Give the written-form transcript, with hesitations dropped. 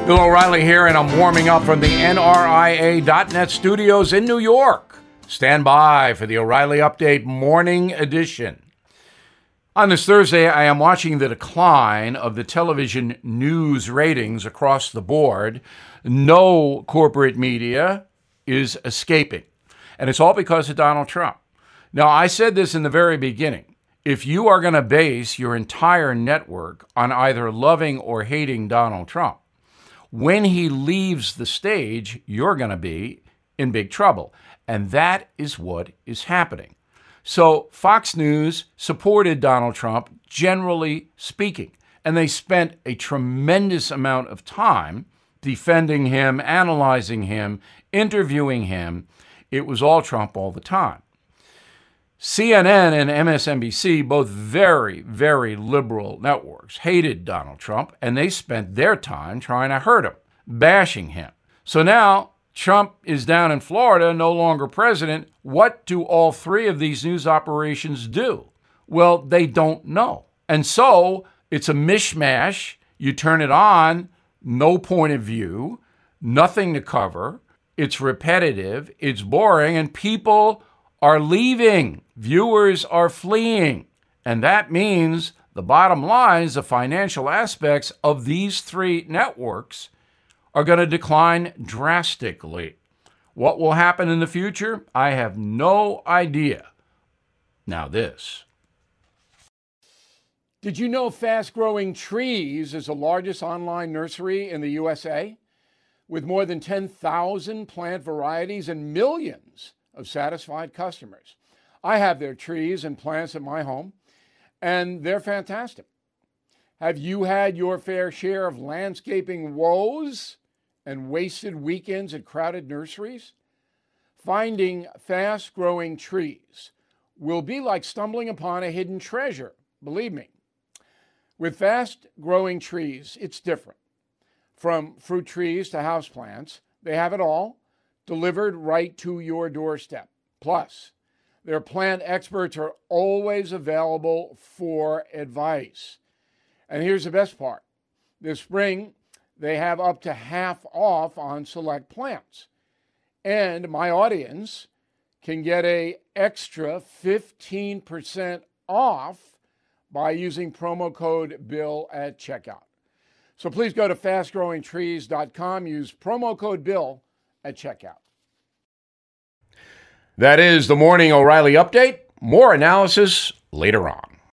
Bill O'Reilly here, and I'm warming up from the NRIA.net studios in New York. Stand by for the O'Reilly Update Morning Edition. On this Thursday, I am watching the decline of the television news ratings across the board. No corporate media is escaping, and it's all because of Donald Trump. Now, I said this in the very beginning. If you are going to base your entire network on either loving or hating Donald Trump, when he leaves the stage, you're going to be in big trouble. And that is what is happening. So Fox News supported Donald Trump, generally speaking, and they spent a tremendous amount of time defending him, analyzing him, interviewing him. It was all Trump all the time. CNN and MSNBC, both very, very liberal networks, hated Donald Trump, and they spent their time trying to hurt him, bashing him. So now Trump is down in Florida, no longer president. What do all three of these news operations do? Well, they don't know. And so it's a mishmash. You turn it on, no point of view, nothing to cover. It's repetitive, it's boring, and people are leaving. Viewers are fleeing. And that means the bottom line is the financial aspects of these three networks are going to decline drastically. What will happen in the future? I have no idea. Now this. Did you know Fast Growing Trees is the largest online nursery in the USA? With more than 10,000 plant varieties and millions of satisfied customers. I have their trees and plants at my home, and they're fantastic. Have you had your fair share of landscaping woes and wasted weekends at crowded nurseries? Finding fast-growing trees will be like stumbling upon a hidden treasure, believe me. With fast-growing trees, it's different. From fruit trees to houseplants, they have it all, delivered right to your doorstep. Plus, their plant experts are always available for advice. And here's the best part. This spring, they have up to half off on select plants. And my audience can get an extra 15% off by using promo code BILL at checkout. So please go to fastgrowingtrees.com, use promo code BILL at checkout. That is the Morning O'Reilly Update. More analysis later on.